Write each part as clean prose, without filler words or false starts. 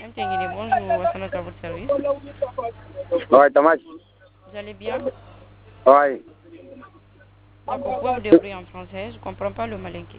Guinée, bonjour, Wassamat à votre service. Ouais, Thomas. Vous allez bien? Ouais. D'accord, pouvez vous débrouiller en français, je ne comprends pas le malinqué.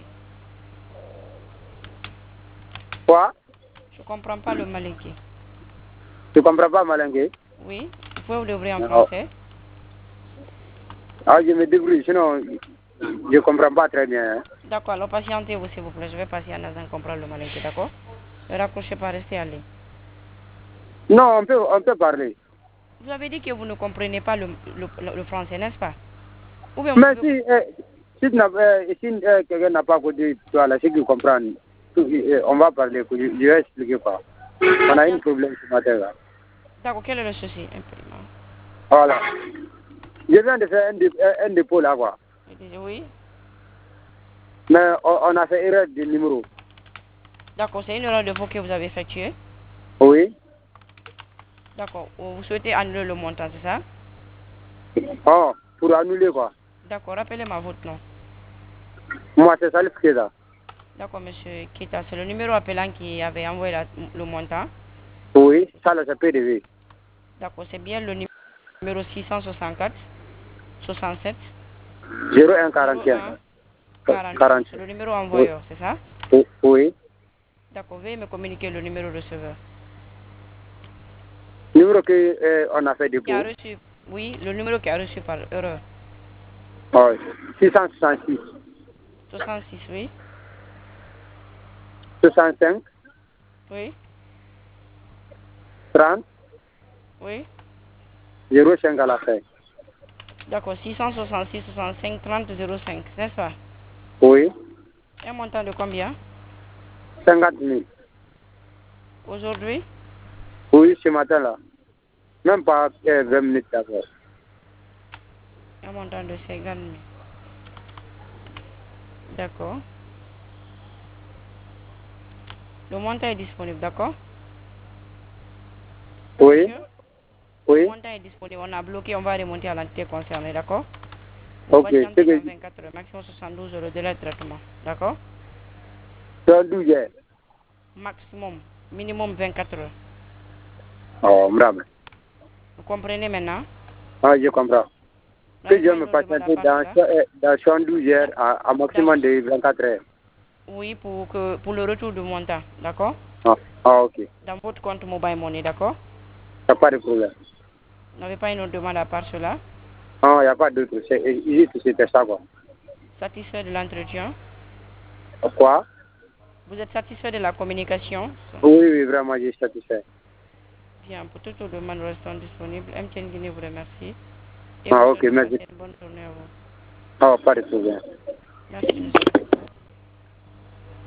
Quoi? Je ne comprends pas le malinqué. Tu comprends pas Malingue? Oui, vous pouvez vous débrouiller en Oh. français? Ah, je me débrouille, sinon je comprends pas très bien. Hein. D'accord, alors patientez-vous s'il vous plaît, je vais passer à Nazan comprendre le malinqué, d'accord? Ne raccrochez pas, restez à ligne. Non, on peut parler. Vous avez dit que vous ne comprenez pas le français, n'est-ce pas? Ou bien vous Mais pouvez... si quelqu'un n'a pas côté toi là, c'est qu'il comprend. On va parler, je vais expliquer quoi. On a un problème ce matin là. D'accord, quel est le souci? Un peu, non. Voilà. Je viens de faire un dépôt là quoi. Oui. Mais on a fait erreur de numéro. D'accord, c'est une erreur de vous que vous avez effectuée. Oui. D'accord, vous souhaitez annuler le montant, c'est ça? Oh, pour annuler quoi. D'accord, rappelez-moi votre nom. Moi c'est Salif Keda. D'accord, monsieur Kita, c'est le numéro appelant qui avait envoyé le montant. Oui, ça là c'est PDV. D'accord, c'est bien le numéro 664 67 0141 01 48. 48. C'est le numéro Oui. envoyeur, c'est ça? Oui. D'accord, veuillez me communiquer le numéro receveur. Numéro que on a fait Qui a dépôt. reçu, oui, le numéro qui a reçu par erreur. Oui. 666 66, oui. 65 Oui, 30 oui. 05 à la fin. D'accord, 666 65 30 05, n'est-ce pas? Oui. Un montant de combien? 50 000. Aujourd'hui? Oui, ce matin là. Même pas 20 minutes d'abord. Un montant de 50 000. D'accord. Le montant est disponible, d'accord? Oui. Monsieur? Le Oui. montant est disponible. On a bloqué, on va remonter à l'entité concernée, d'accord? Vous Ok. C'est patientez dans que 24 heures, maximum 72 heures de délai de traitement, d'accord? 12 heures. Maximum, minimum 24 heures. Oh, bravo. Vous comprenez maintenant? Ah, je comprends. Que N'avez je pas me une autre demande à patienter part cela? dans 72 heures à maximum de 24 heures. Oui, pour le retour du montant, d'accord? Ok. Dans votre compte mobile money, d'accord? Il n'y a pas de problème. N'avez pas une autre demande à part cela? Non, il n'y a pas d'autre. C'était ça quoi. Satisfait de l'entretien? Quoi? Vous êtes satisfait de la communication? Oui, oui, vraiment, je suis satisfait. Bien, pour toutes les demandes restant disponibles, MTN Guinée vous remercie et vous Ah, ok, souhaite de merci. passer une bonne journée à vous. Ah, pas de problème. Merci, monsieur.